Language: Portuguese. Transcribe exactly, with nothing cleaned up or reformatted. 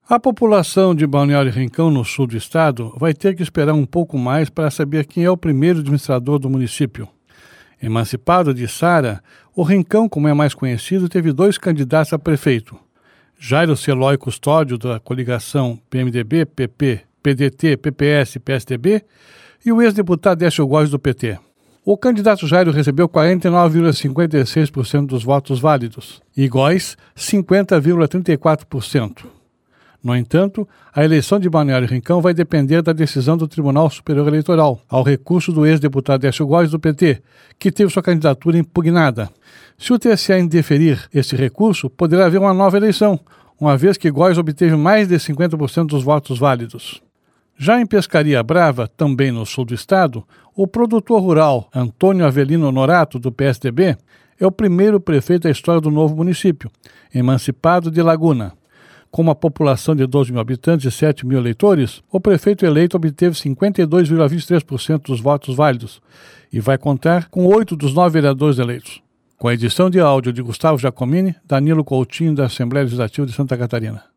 A população de Balneário Rincão, no sul do estado, vai ter que esperar um pouco mais para saber quem é o primeiro administrador do município. Emancipado de Sara, o Rincão, como é mais conhecido, teve dois candidatos a prefeito. Jairo Celói Custódio, da coligação P M D B, P P, P D T, P P S e P S D B, e o ex-deputado Décio Góes, do P T. O candidato Jairo recebeu quarenta e nove vírgula cinquenta e seis por cento dos votos válidos e Góes cinquenta vírgula trinta e quatro por cento. No entanto, a eleição de Balneário Rincão vai depender da decisão do Tribunal Superior Eleitoral ao recurso do ex-deputado Décio Góes, do P T, que teve sua candidatura impugnada. Se o T S E indeferir esse recurso, poderá haver uma nova eleição, uma vez que Góes obteve mais de cinquenta por cento dos votos válidos. Já em Pescaria Brava, também no sul do estado, o produtor rural Antônio Avelino Norato, do P S D B, é o primeiro prefeito da história do novo município, emancipado de Laguna. Com uma população de doze mil habitantes e sete mil eleitores, o prefeito eleito obteve cinquenta e dois vírgula vinte e três por cento dos votos válidos e vai contar com oito dos nove vereadores eleitos. Com a edição de áudio de Gustavo Giacomini, Danilo Coutinho, da Assembleia Legislativa de Santa Catarina.